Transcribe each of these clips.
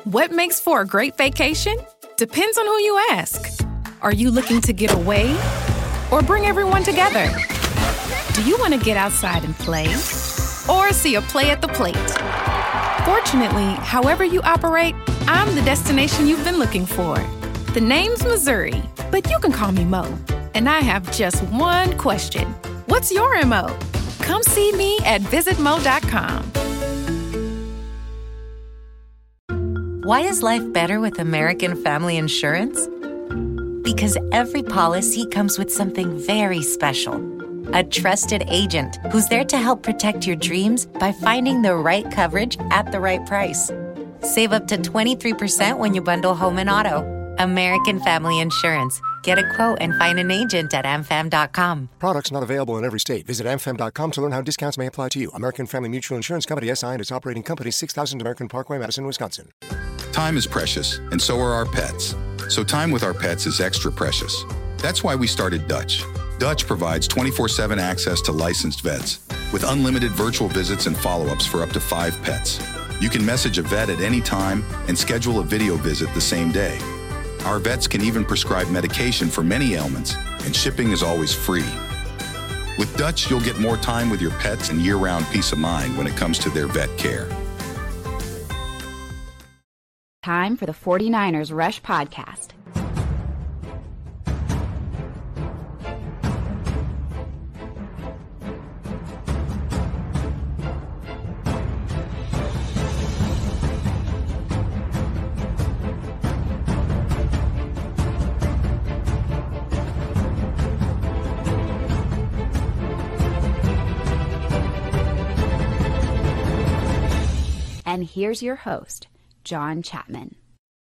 What makes for a great vacation? Depends on who you ask. Are you looking to get away or bring everyone together? Do you want to get outside and play or see a play at the plate? Fortunately, however you operate, I'm the destination you've been looking for. The name's Missouri, but you can call me Mo. And I have just one question. What's your MO? Come see me at visitmo.com. Why is life better with American Family Insurance? Because every policy comes with something very special. A trusted agent who's there to help protect your dreams by finding the right coverage at the right price. Save up to 23% when you bundle home and auto. American Family Insurance. Get a quote and find an agent at amfam.com. Products not available in every state. Visit amfam.com to learn how discounts may apply to you. American Family Mutual Insurance Company, SI, and its operating company, 6000 American Parkway, Madison, Wisconsin. Time is precious, and so are our pets. So time with our pets is extra precious. That's why we started Dutch. Dutch provides 24/7 access to licensed vets with unlimited virtual visits and follow-ups for up to 5 pets. You can message a vet at any time and schedule a video visit the same day. Our vets can even prescribe medication for many ailments, and shipping is always free. With Dutch, you'll get more time with your pets and year-round peace of mind when it comes to their vet care. Time for the 49ers Rush Podcast. And here's your host, John Chapman.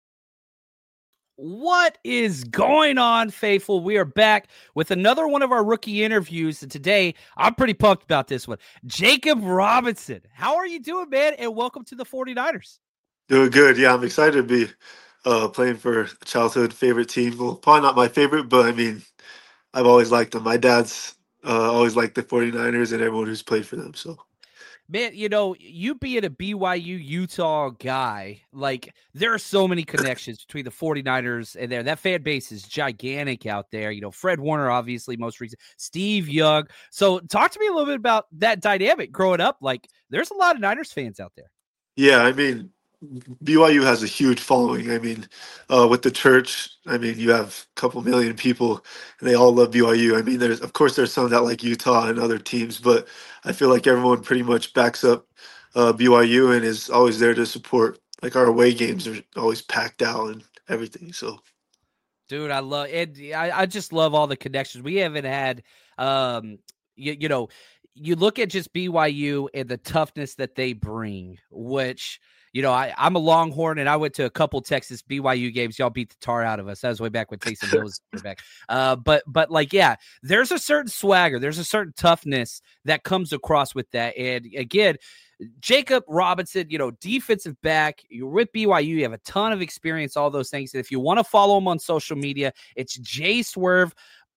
What is going on, faithful? We are back with another one of our rookie interviews. And today, I'm pretty pumped about this one. Jacob Robinson. How are you doing, man? And welcome to the 49ers. Doing good. Yeah, I'm excited to be playing for a childhood favorite team. Well, probably not my favorite, but I mean, I've always liked them. My dad's always liked the 49ers and everyone who's played for them. So. Man, you know, you being a BYU Utah guy, like there are so many connections between the 49ers and there. That fan base is gigantic out there. You know, Fred Warner, obviously, most recent, Steve Young. So talk to me a little bit about that dynamic growing up. Like there's a lot of Niners fans out there. Yeah, I mean, BYU has a huge following. I mean, with the church, I mean, you have a couple million people and they all love BYU. I mean, there's some that like Utah and other teams, but I feel like everyone pretty much backs up BYU and is always there to support. Like our away games are always packed out and everything. So, dude, I love it. I just love all the connections we haven't had. You know, you look at just BYU and the toughness that they bring, which, you know, I'm a Longhorn and I went to a couple Texas BYU games. Y'all beat the tar out of us. That was way back when Taysom Hill was quarterback. But like, yeah, there's a certain swagger. There's a certain toughness that comes across with that. And again, Jacob Robinson, you know, defensive back, you're with BYU. You have a ton of experience, all those things. And if you want to follow him on social media, it's JSwerve.0,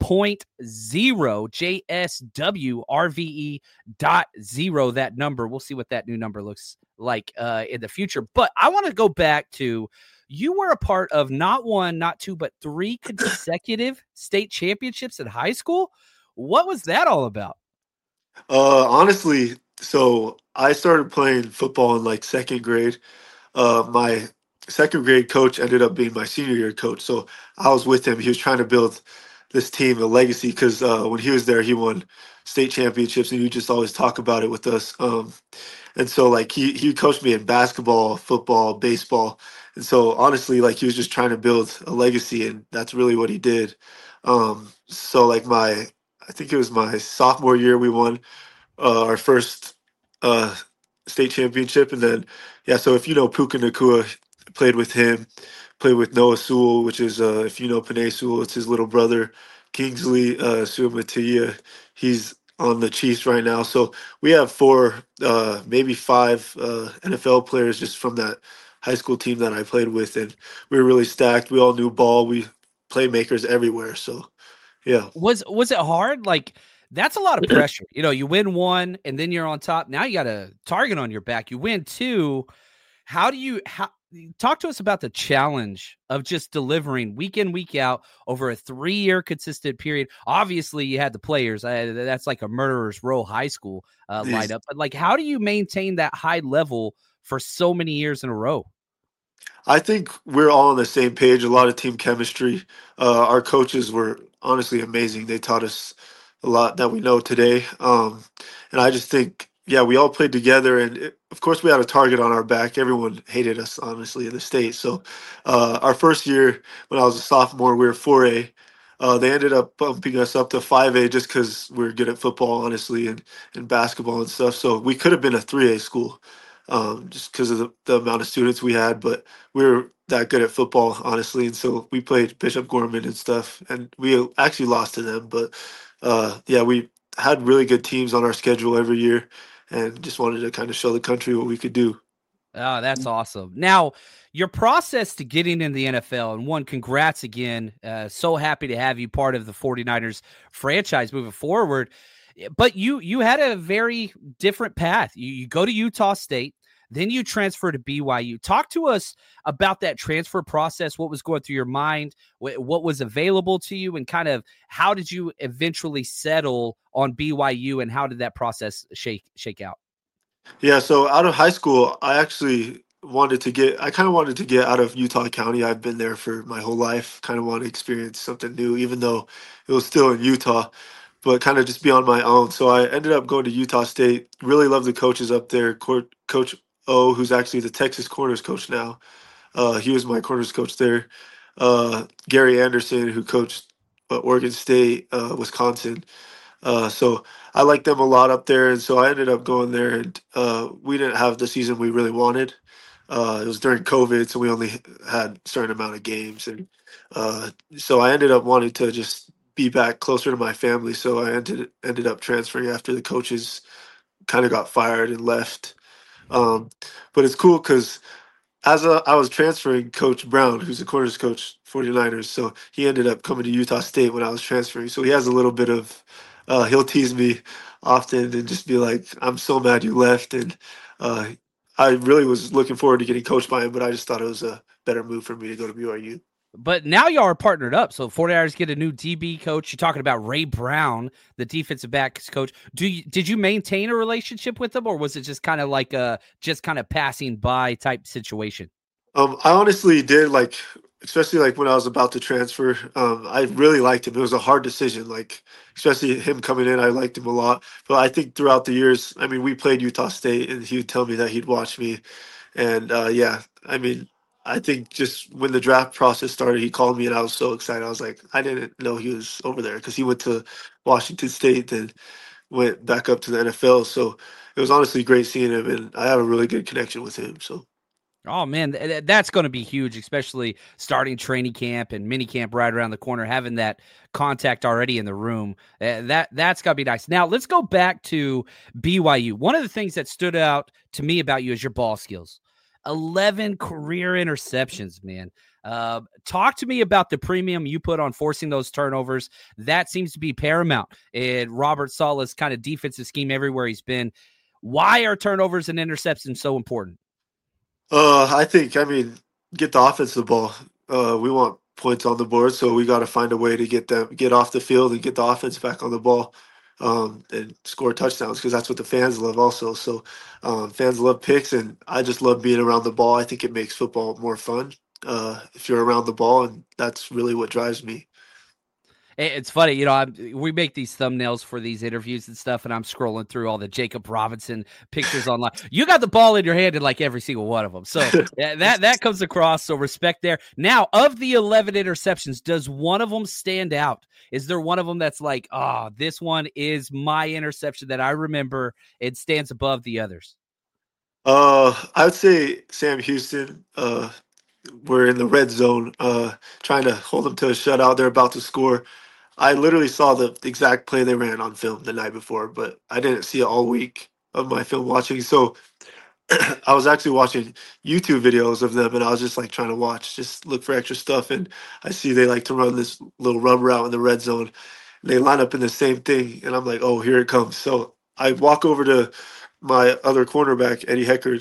JSWRVE.0, that number. We'll see what that new number looks like in the future. But I want to go back to, you were a part of not one, not two, but 3 consecutive state championships in high school. What was that all about? Honestly, so I started playing football in like 2nd grade. My 2nd grade coach ended up being my senior year coach. So I was with him. He was trying to build this team a legacy because when he was there, he won state championships and he would just always talk about it with us. And so like he coached me in basketball, football, baseball. And so honestly, like he was just trying to build a legacy and that's really what he did. So like I think it was my sophomore year, we won our first state championship. And then, yeah, so if you know Puka Nacua, played with him, played with Noah Sewell, which is, if you know Penei Sewell, it's his little brother. Kingsley Suamataia, he's on the Chiefs right now. So we have 4, maybe 5 NFL players just from that high school team that I played with. And we were really stacked. We all knew ball. We playmakers everywhere. So, yeah. Was it hard? Like, that's a lot of pressure. You know, you win 1 and then you're on top. Now you got a target on your back. You win 2. talk to us about the challenge of just delivering week in, week out over a 3-year consistent period. Obviously, you had the players. That's like a murderer's row high school lineup. But like, how do you maintain that high level for so many years in a row? I think we're all on the same page. A lot of team chemistry. Our coaches were honestly amazing. They taught us a lot that we know today. And I just think, yeah, we all played together. And of course, we had a target on our back. Everyone hated us, honestly, in the state. So our first year, when I was a sophomore, we were 4A. They ended up bumping us up to 5A just because we are good at football, honestly, and basketball and stuff. So we could have been a 3A school just because of the amount of students we had. But we were that good at football, honestly, and so we played Bishop Gorman and stuff, and we actually lost to them. But yeah, we had really good teams on our schedule every year, and just wanted to kind of show the country what we could do. Oh, that's awesome. Now, your process to getting in the NFL, and one, congrats again. So happy to have you part of the 49ers franchise moving forward. But you had a very different path. You go to Utah State, then you transfer to BYU. Talk to us about that transfer process, what was going through your mind, what was available to you, and kind of how did you eventually settle on BYU, and how did that process shake out? Yeah, so out of high school, I actually I kind of wanted to get out of Utah County. I've been there for my whole life, kind of want to experience something new, even though it was still in Utah, but kind of just be on my own. So I ended up going to Utah State. Really love the coaches up there. Coach O, who's actually the Texas Corners coach now. He was my corners coach there. Gary Anderson, who coached Oregon State, Wisconsin. So I liked them a lot up there, and so I ended up going there. And we didn't have the season we really wanted. It was during COVID, so we only had a certain amount of games, and so I ended up wanting to just be back closer to my family. So I ended up transferring after the coaches kind of got fired and left. But it's cool because I was transferring, Coach Brown, who's the corners coach, 49ers, so he ended up coming to Utah State when I was transferring. So he has a little bit of, he'll tease me often and just be like, I'm so mad you left. And I really was looking forward to getting coached by him, but I just thought it was a better move for me to go to BYU. But now y'all are partnered up. So 49ers get a new DB coach. You're talking about Ray Brown, the defensive backs coach. Did you maintain a relationship with him, or was it just kind of like a passing by type situation? I honestly did, like, especially like when I was about to transfer. I really liked him. It was a hard decision, like especially him coming in. I liked him a lot. But I think throughout the years, I mean, we played Utah State, and he would tell me that he'd watch me. And yeah, I mean, I think just when the draft process started, he called me, and I was so excited. I was like, I didn't know he was over there because he went to Washington State, then went back up to the NFL. So it was honestly great seeing him, and I have a really good connection with him. So. Oh, man, that's going to be huge, especially starting training camp and mini camp right around the corner, having that contact already in the room. That's got to be nice. Now, let's go back to BYU. One of the things that stood out to me about you is your ball skills. 11 career interceptions, man. Talk to me about the premium you put on forcing those turnovers. That seems to be paramount in Robert Saleh's kind of defensive scheme everywhere he's been. Why are turnovers and interceptions so important? I mean, get the offense the ball. We want points on the board, so we got to find a way to get off the field and get the offense back on the ball, and score touchdowns, because that's what the fans love also. So fans love picks, and I just love being around the ball. I think it makes football more fun if you're around the ball, and that's really what drives me. It's funny, you know, we make these thumbnails for these interviews and stuff, and I'm scrolling through all the Jacob Robinson pictures online. You got the ball in your hand in like every single one of them. So that comes across, so respect there. Now, of the 11 interceptions, does one of them stand out? Is there one of them that's like, this one is my interception that I remember, it stands above the others? I would say Sam Houston. We're in the red zone, trying to hold them to a shutout. They're about to score. I literally saw the exact play they ran on film the night before, but I didn't see it all week of my film watching. So I was actually watching YouTube videos of them, and I was just like trying to just look for extra stuff. And I see they like to run this little run route in the red zone. And they line up in the same thing, and I'm like, oh, here it comes. So I walk over to my other cornerback, Eddie Heckard,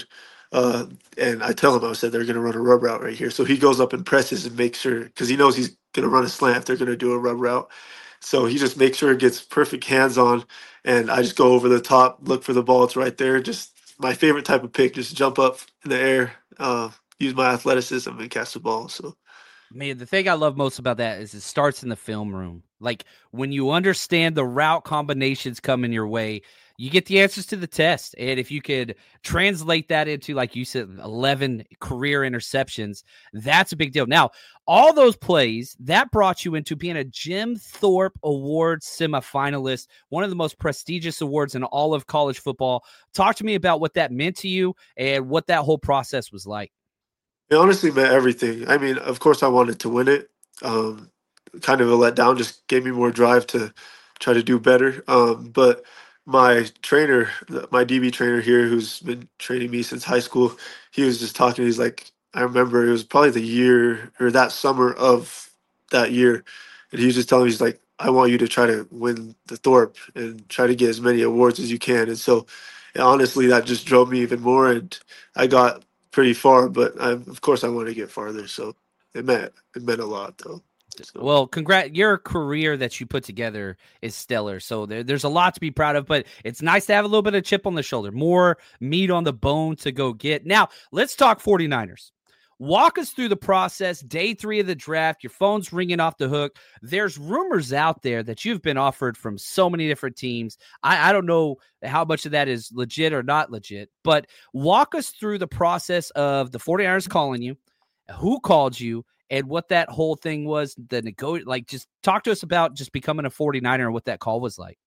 And I tell him, I said, they're going to run a rub route right here. So he goes up and presses and makes sure, because he knows he's going to run a slant if they're going to do a rub route. So he just makes sure it gets perfect hands on, and I just go over the top, look for the ball. It's right there. Just my favorite type of pick, just jump up in the air, use my athleticism and catch the ball. So, man, the thing I love most about that is it starts in the film room. Like when you understand the route combinations coming your way, you get the answers to the test. And if you could translate that into, like you said, 11 career interceptions, that's a big deal. Now, all those plays, that brought you into being a Jim Thorpe Award semifinalist, one of the most prestigious awards in all of college football. Talk to me about what that meant to you and what that whole process was like. it honestly meant everything. I mean, of course, I wanted to win it. Kind of a letdown, just gave me more drive to try to do better. But my trainer, my DB trainer here, who's been training me since high school, he was just talking. He's like, I remember it was probably the year or that summer of that year. And he was just telling me, he's like, I want you to try to win the Thorpe and try to get as many awards as you can. And so, honestly, that just drove me even more. And I got pretty far, but of course I want to get farther. So it meant a lot, though. So. Well, your career that you put together is stellar. So there's a lot to be proud of, but it's nice to have a little bit of chip on the shoulder, more meat on the bone to go get. Now, let's talk 49ers. Walk us through the process, day 3 of the draft. Your phone's ringing off the hook. There's rumors out there that you've been offered from so many different teams. I don't know how much of that is legit or not legit, but walk us through the process of the 49ers calling you, who called you, and what that whole thing was, just talk to us about just becoming a 49er and what that call was like.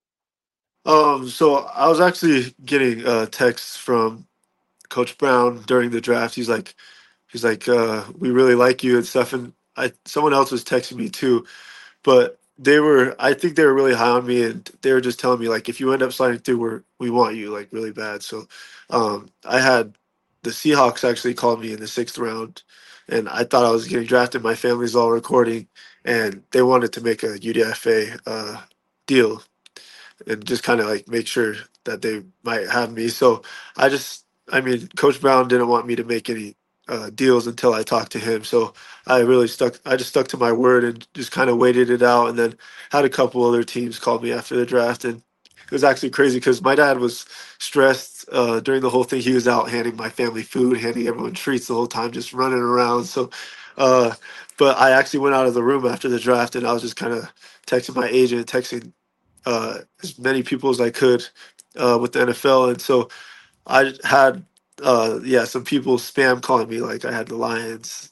So I was actually getting texts from Coach Brown during the draft. He's like, we really like you and stuff. And someone else was texting me too, but I think they were really high on me, and they were just telling me, like, if you end up sliding through, we want you, like, really bad. So I had the Seahawks actually called me in the 6th round, and I thought I was getting drafted. My family's all recording, and they wanted to make a UDFA deal and just kind of like make sure that they might have me. So Coach Brown didn't want me to make any deals until I talked to him. So I just stuck to my word and just kind of waited it out, and then had a couple other teams call me after the draft. And it was actually crazy because my dad was stressed during the whole thing. He was out handing my family food, handing everyone treats the whole time, just running around. So, but I actually went out of the room after the draft, and I was just kind of texting my agent, texting as many people as I could with the NFL. And so I had, some people spam calling me. Like I had the Lions,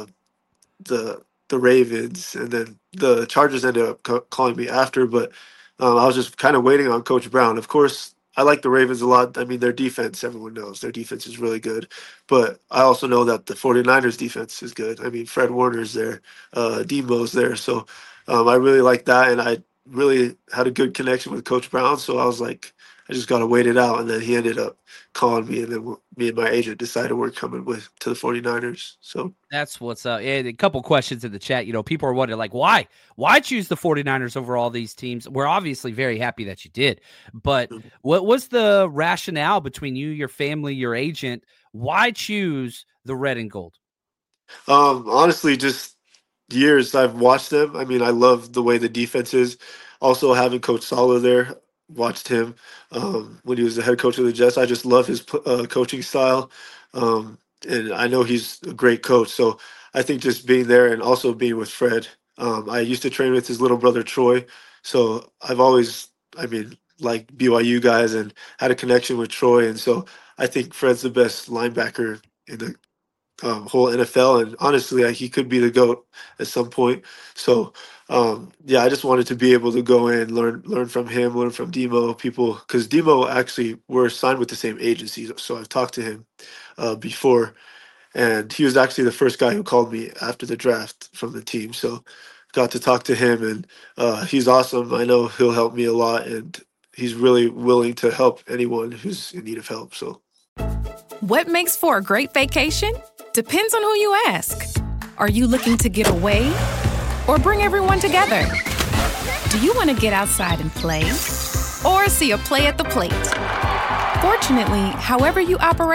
the Ravens, and then the Chargers ended up calling me after, but I was just kind of waiting on Coach Brown. Of course, I like the Ravens a lot. I mean, their defense, everyone knows their defense is really good. But I also know that the 49ers defense is good. I mean, Fred Warner's there, Demo's there. So I really like that, and I really had a good connection with Coach Brown. So I was like, I just got to wait it out. And then he ended up calling me, and then me and my agent decided we're coming to the 49ers. So that's what's up. Yeah, a couple questions in the chat. People are wondering, like, why choose the 49ers over all these teams? We're obviously very happy that you did, but what was the rationale between you, your family, your agent? Why choose the red and gold? Honestly, just years I've watched them. I mean, I love the way the defense is. Also having Coach Saleh there, watched him when he was the head coach of the Jets. I just love his coaching style. And I know he's a great coach. So I think just being there and also being with Fred. I used to train with his little brother, Troy. So I've always, liked BYU guys and had a connection with Troy. And so I think Fred's the best linebacker in the whole NFL. And honestly, he could be the GOAT at some point. So, I just wanted to be able to go in, learn from him, learn from Demo people, because Demo actually were signed with the same agency. So I've talked to him before, and he was actually the first guy who called me after the draft from the team. So got to talk to him, and he's awesome. I know he'll help me a lot, and he's really willing to help anyone who's in need of help. So, what makes for a great vacation depends on who you ask. Are you looking to get away or bring everyone together? Do you want to get outside and play or see a play at the plate? Fortunately, however you operate,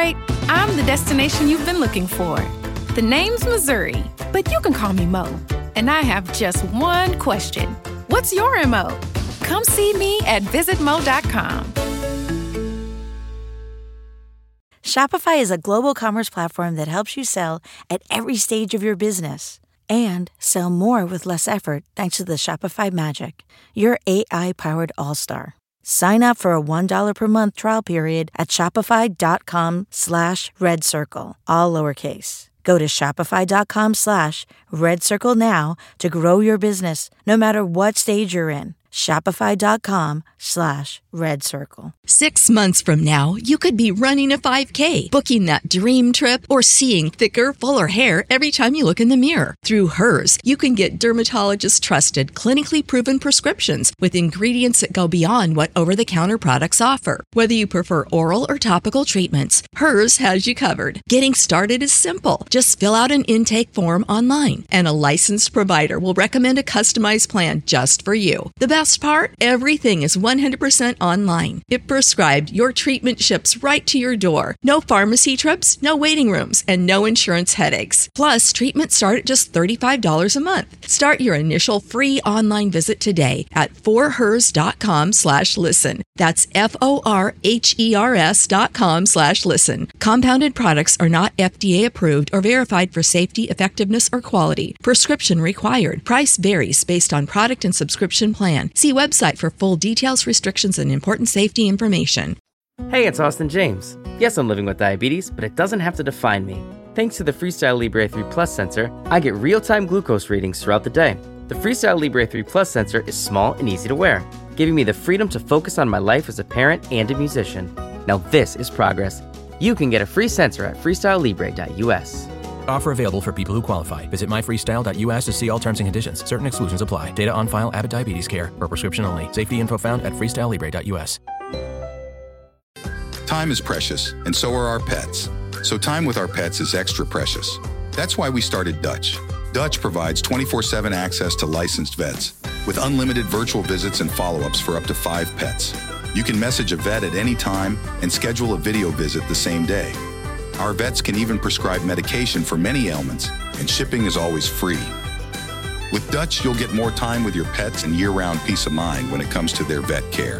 I'm the destination you've been looking for. The name's Missouri, but you can call me Mo. And I have just one question. What's your MO? Come see me at visitmo.com. Shopify is a global commerce platform that helps you sell at every stage of your business and sell more with less effort thanks to the Shopify Magic, your AI-powered all-star. Sign up for a $1 per month trial period at shopify.com/redcircle, all lowercase. Go to shopify.com/redcircle now to grow your business, no matter what stage you're in. Shopify.com/redcircle. 6 months from now, you could be running a 5K, booking that dream trip, or seeing thicker, fuller hair every time you look in the mirror. Through Hers, you can get dermatologist-trusted, clinically proven prescriptions with ingredients that go beyond what over-the-counter products offer. Whether you prefer oral or topical treatments, Hers has you covered. Getting started is simple. Just fill out an intake form online, and a licensed provider will recommend a customized plan just for you. The best part? Everything is 100% online. If prescribed, your treatment ships right to your door. No pharmacy trips, no waiting rooms, and no insurance headaches. Plus, treatments start at just $35 a month. Start your initial free online visit today at forhers.com/listen. That's FORHERS.com/listen. Compounded products are not FDA approved or verified for safety, effectiveness, or quality. Prescription required. Price varies based on product and subscription plan. See website for full details, restrictions, and important safety information. Hey, it's Austin James. Yes, I'm living with diabetes, but it doesn't have to define me. Thanks to the Freestyle Libre 3 Plus sensor, I get real-time glucose readings throughout the day. The Freestyle Libre 3 Plus sensor is small and easy to wear, giving me the freedom to focus on my life as a parent and a musician. Now this is progress. You can get a free sensor at freestylelibre.us. Offer available for people who qualify. Visit myfreestyle.us to see all terms and conditions. Certain exclusions apply. Data on file. Abbott Diabetes Care. For prescription only. Safety info found at freestylelibre.us. Time is precious, and so are our pets. So time with our pets is extra precious. That's why we started Dutch. Dutch provides 24/7 access to licensed vets with unlimited virtual visits and follow-ups for up to 5 pets. You can message a vet at any time and schedule a video visit the same day. Our vets can even prescribe medication for many ailments, and shipping is always free. With Dutch, you'll get more time with your pets and year-round peace of mind when it comes to their vet care.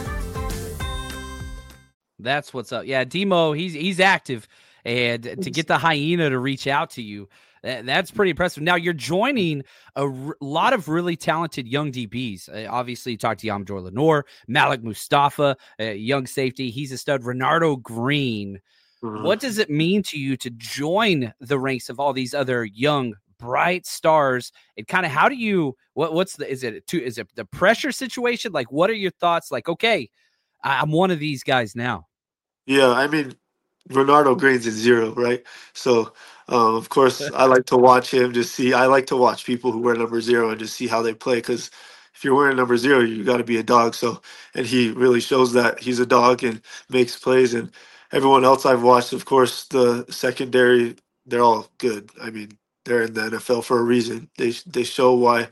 That's what's up. Yeah, Demo, he's active, and to get the hyena to reach out to you, that's pretty impressive. Now you're joining a lot of really talented young DBs. Obviously, you talked to Yamjor Lenore, Malik Mustafa, young safety. He's a stud. Renardo Green. What does it mean to you to join the ranks of all these other young, bright stars? And kind of how do you, is it the pressure situation? Like, what are your thoughts? Like, okay, I'm one of these guys now. Yeah, I mean, Renardo Green's at 0, right? So, of course, I like to watch him, I like to watch people who wear number 0 and just see how they play. Because if you're wearing number 0, you got to be a dog. So, and he really shows that he's a dog and makes plays. And everyone else I've watched, of course, the secondary, they're all good. I mean, they're in the NFL for a reason. They show why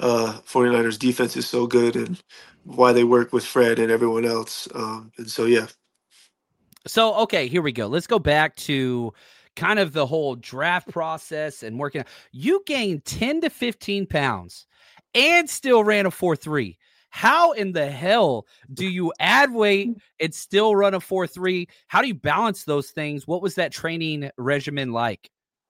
49ers defense is so good and why they work with Fred and everyone else. And so, yeah. So, okay, here we go. Let's go back to kind of the whole draft process and working. You gained 10 to 15 pounds and still ran a 4.3. How in the hell do you add weight and still run a 4.3? How do you balance those things? What was that training regimen like?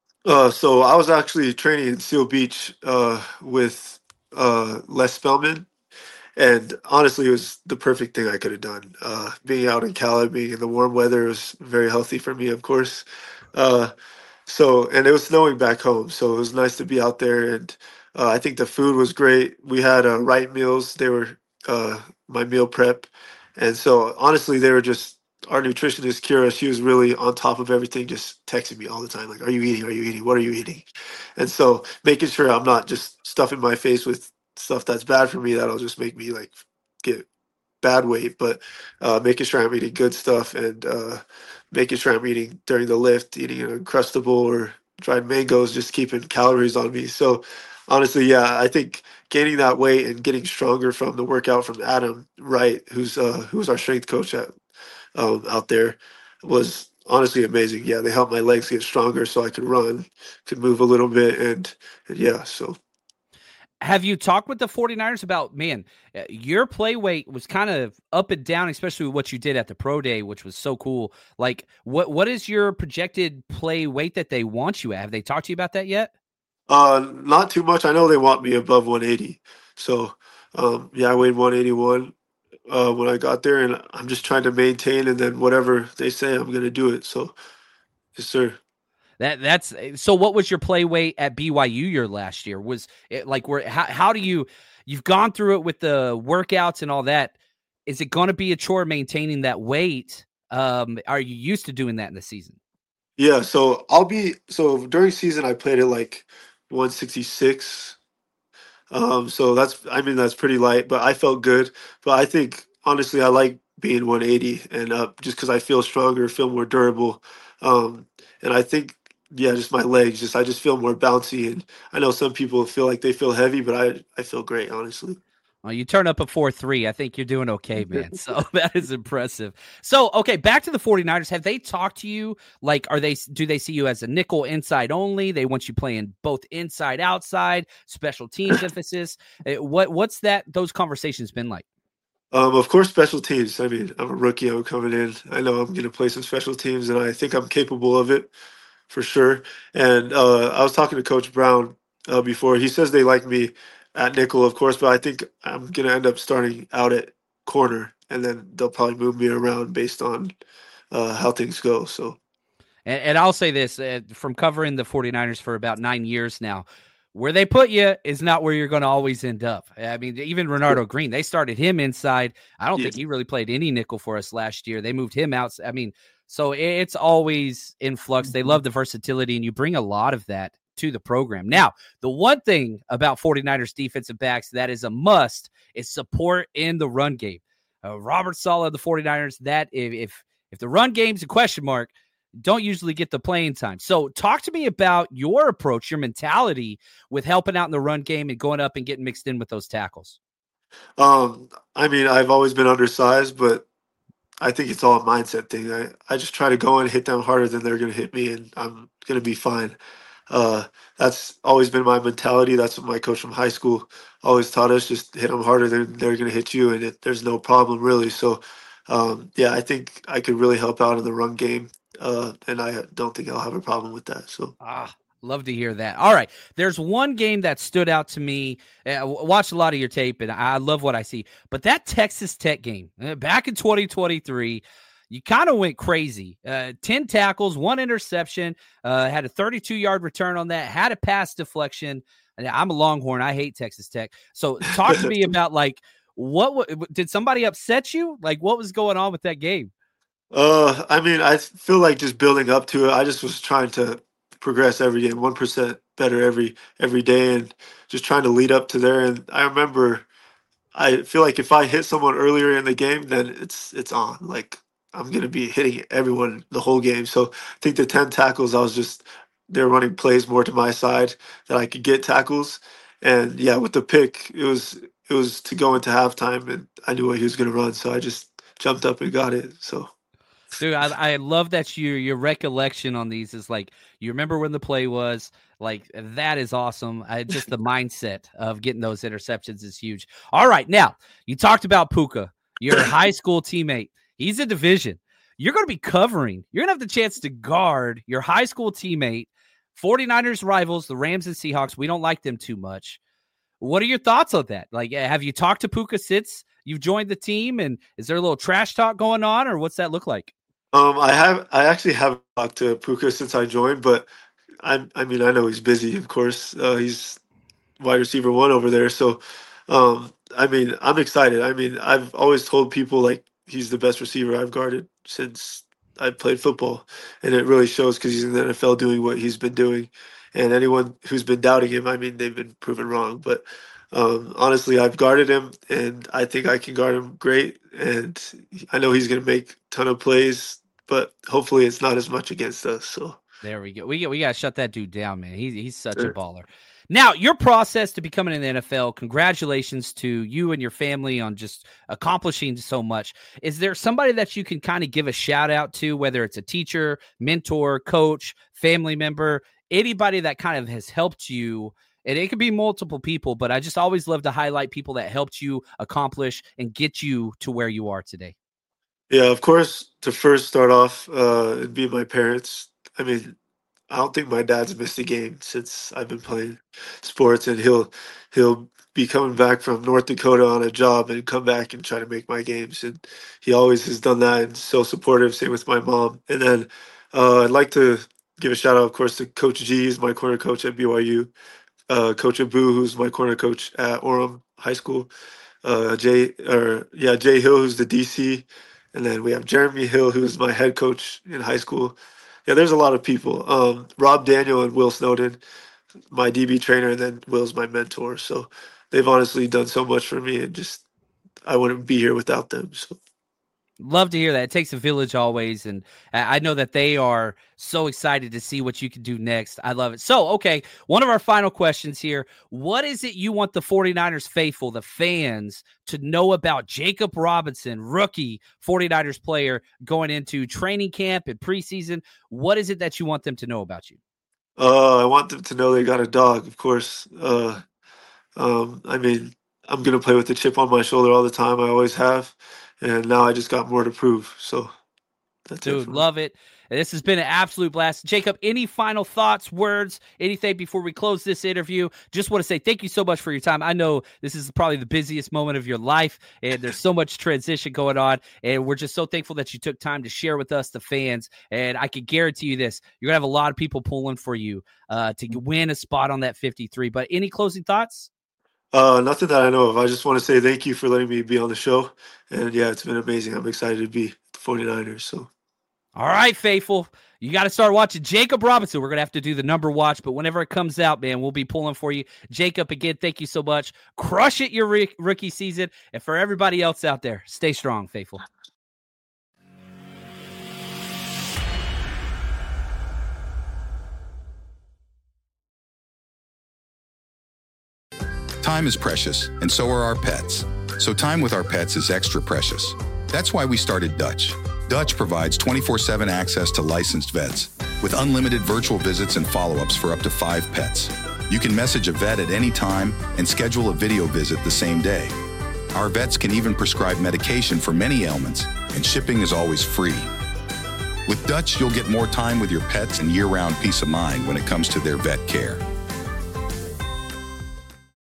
So I was actually training in Seal Beach with Les Spellman. And honestly, it was the perfect thing I could have done. Being out in Cali, being in the warm weather was very healthy for me, of course. And it was snowing back home, so it was nice to be out there. And I think the food was great. We had Right Meals. They were my meal prep. And so honestly, they were just, our nutritionist, Kira, she was really on top of everything, just texting me all the time, like, are you eating? Are you eating? What are you eating? And so making sure I'm not just stuffing my face with stuff that's bad for me, that'll just make me like get bad weight, but making sure I'm eating good stuff and making sure I'm eating during the lift, eating an Uncrustable or dried mangoes, just keeping calories on me. So honestly, yeah, I think gaining that weight and getting stronger from the workout from Adam Wright, who's our strength coach at out there, was honestly amazing. Yeah, they helped my legs get stronger so I could run, could move a little bit, and yeah, so. Have you talked with the 49ers about, man, your play weight was kind of up and down, especially with what you did at the pro day, which was so cool. Like, what is your projected play weight that they want you at? Have they talked to you about that yet? Not too much. I know they want me above 180. So, yeah, I weighed 181 when I got there, and I'm just trying to maintain, and then whatever they say, I'm going to do it. So, yes, sir. That's so. What was your play weight at BYU your last year? Was it like how do you've gone through it with the workouts and all that? Is it going to be a chore maintaining that weight? Are you used to doing that in the season? Yeah, so during season I played at like 166. So that's pretty light, but I felt good. But I think honestly I like being 180 and up just because I feel stronger, feel more durable. And I think yeah, just my legs, I just feel more bouncy. And I know some people feel like they feel heavy, but I feel great, honestly. Well, you turn up a 4.3. I think you're doing okay, man. So that is impressive. So, okay, back to the 49ers. Have they talked to you? Like, do they see you as a nickel inside only? They want you playing both inside, outside, special teams emphasis. What's those conversations been like? Of course, special teams. I mean, I'm a rookie. I'm coming in. I know I'm going to play some special teams, and I think I'm capable of it for sure. And I was talking to Coach Brown before. He says they like me at nickel, of course, but I think I'm going to end up starting out at corner, and then they'll probably move me around based on how things go. So, and I'll say this from covering the 49ers for about 9 years now. Where they put you is not where you're going to always end up. I mean, even Renardo Green, they started him inside. I don't think he really played any nickel for us last year. They moved him out. I mean, so it's always in flux. They love the versatility, and you bring a lot of that to the program. Now, the one thing about 49ers defensive backs that is a must is support in the run game. Robert Saleh, the 49ers, that if the run game's a question mark, don't usually get the playing time. So talk to me about your approach, your mentality with helping out in the run game and going up and getting mixed in with those tackles. I mean, I've always been undersized, but I think it's all a mindset thing. I just try to go in and hit them harder than they're going to hit me, and I'm going to be fine. That's always been my mentality. That's what my coach from high school always taught us. Just hit them harder than they're going to hit you, and there's no problem really. So, yeah, I think I could really help out in the run game. And I don't think I'll have a problem with that. So, love to hear that. All right. There's one game that stood out to me. I watched a lot of your tape, and I love what I see. But that Texas Tech game back in 2023, you kind of went crazy. 10 tackles, 1 interception, had a 32-yard return on that, had a pass deflection. And I'm a Longhorn. I hate Texas Tech. So talk to me about, like, what did somebody upset you? Like, what was going on with that game? I mean, I feel like just building up to it. I just was trying to progress every game, 1% better every day, and just trying to lead up to there. And I remember, I feel like if I hit someone earlier in the game, then it's on. Like I'm gonna be hitting everyone the whole game. So I think the 10 tackles, they're running plays more to my side that I could get tackles. And yeah, with the pick, it was to go into halftime, and I knew what he was gonna run, so I just jumped up and got it. So. Dude, I love that your recollection on these is like you remember when the play was. Like, that is awesome. Just the mindset of getting those interceptions is huge. All right, now you talked about Puka, your high school teammate. He's a division. You're going to be covering. You're going to have the chance to guard your high school teammate. 49ers rivals, the Rams and Seahawks. We don't like them too much. What are your thoughts on that? Like, have you talked to Puka since you've joined the team? And is there a little trash talk going on, or what's that look like? I actually haven't talked to Puka since I joined, but I mean, I know he's busy, of course. He's wide receiver 1 over there. So, I mean, I'm excited. I mean, I've always told people, like, he's the best receiver I've guarded since I played football. And it really shows because he's in the NFL doing what he's been doing. And anyone who's been doubting him, I mean, they've been proven wrong. But honestly, I've guarded him, and I think I can guard him great. And I know he's going to make a ton of plays, but hopefully it's not as much against us. So. There we go. We got to shut that dude down, man. He's such a baller. Now, your process to becoming in the NFL, congratulations to you and your family on just accomplishing so much. Is there somebody that you can kind of give a shout out to, whether it's a teacher, mentor, coach, family member, anybody that kind of has helped you? And it could be multiple people, but I just always love to highlight people that helped you accomplish and get you to where you are today. Yeah, of course, to first start off, it'd be my parents. I mean, I don't think my dad's missed a game since I've been playing sports, and he'll be coming back from North Dakota on a job and come back and try to make my games, and he always has done that and so supportive. Same with my mom. And then I'd like to give a shout out, of course, to Coach G, who's my corner coach at BYU, Coach Abu, who's my corner coach at Orem High School, Jay Hill, who's the DC, and then we have Jeremy Hill, who's my head coach in high school. Yeah, there's a lot of people. Rob Daniel and Will Snowden, my DB trainer, and then Will's my mentor. So they've honestly done so much for me, and just I wouldn't be here without them. So love to hear that. It takes a village always, and I know that they are so excited to see what you can do next. I love it. So, okay, one of our final questions here. What is it you want the 49ers faithful, the fans, to know about Jakob Robinson, rookie 49ers player, going into training camp and preseason? What is it that you want them to know about you? I want them to know they got a dog, of course. I mean, I'm going to play with the chip on my shoulder all the time. I always have. And now I just got more to prove. So that's Dude, love it. And this has been an absolute blast. Jakob, any final thoughts, words, anything before we close this interview? Just want to say thank you so much for your time. I know this is probably the busiest moment of your life, and there's so much transition going on. And we're just so thankful that you took time to share with us, the fans. And I can guarantee you this, you're going to have a lot of people pulling for you to win a spot on that 53. But any closing thoughts? Nothing that I know of. I just want to say thank you for letting me be on the show. And yeah, it's been amazing. I'm excited to be the 49ers. So, all right, faithful. You got to start watching Jakob Robinson. We're going to have to do the number watch, but whenever it comes out, man, we'll be pulling for you. Jakob, again, thank you so much. Crush it your rookie season. And for everybody else out there, stay strong, faithful. Time is precious, and so are our pets. So time with our pets is extra precious. That's why we started Dutch. Dutch provides 24/7 access to licensed vets with unlimited virtual visits and follow-ups for up to 5 pets. You can message a vet at any time and schedule a video visit the same day. Our vets can even prescribe medication for many ailments, and shipping is always free. With Dutch, you'll get more time with your pets and year-round peace of mind when it comes to their vet care.